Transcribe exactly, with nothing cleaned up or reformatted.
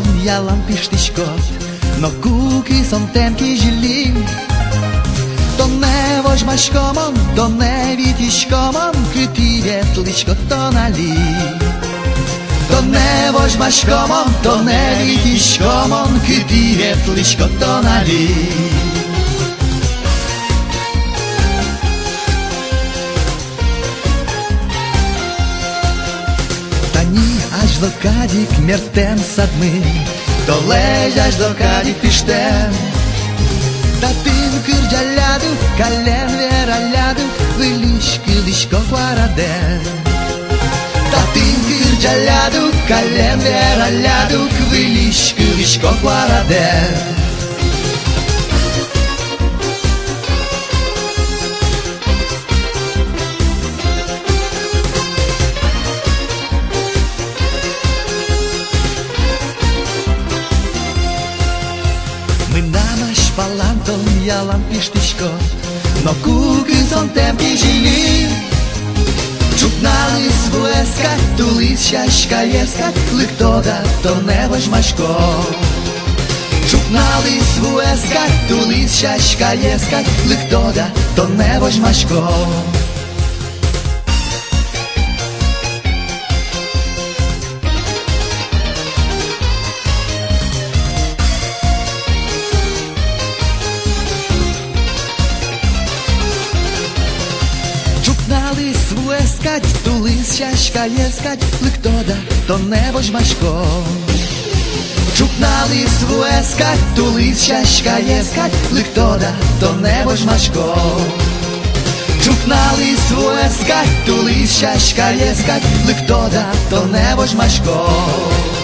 jalan pishti shkot, no kuki son tem ki zhilim. Do ne vozh ma shkomon, do ne viti shkomon, këti vjet li shkot ton ali. Do ne vozh ma shkomon, do ne viti shkomon, këti vjet li shkot ton ali. Аж до Кадик мертем садми, долеж аж до Кадик пиштем. Та тин кырджаляду, кален вераляду, вылиш кылышко квараден. Та тин кырджаляду, кален вераляду, вылиш кылышко квараден. Palanton jalan pishti shkot, no kuki son tem ki zhilim. Čuknali svueska, tulis shashka jeska, lyktoda to ne vozh ma shkot. Čuknali svueska, tulis shashka jeska, lyktoda to ne vozh ma shkot. Sveskać, tulis shashka jeskać, lyktoda to ne vozh ma shkot. Čuknali sveskać, tulis shashka jeskać, lyktoda to ne vozh ma shkot. Čuknali sveskać, tulis shashka jeskać, lyktoda to ne vozh ma shkot.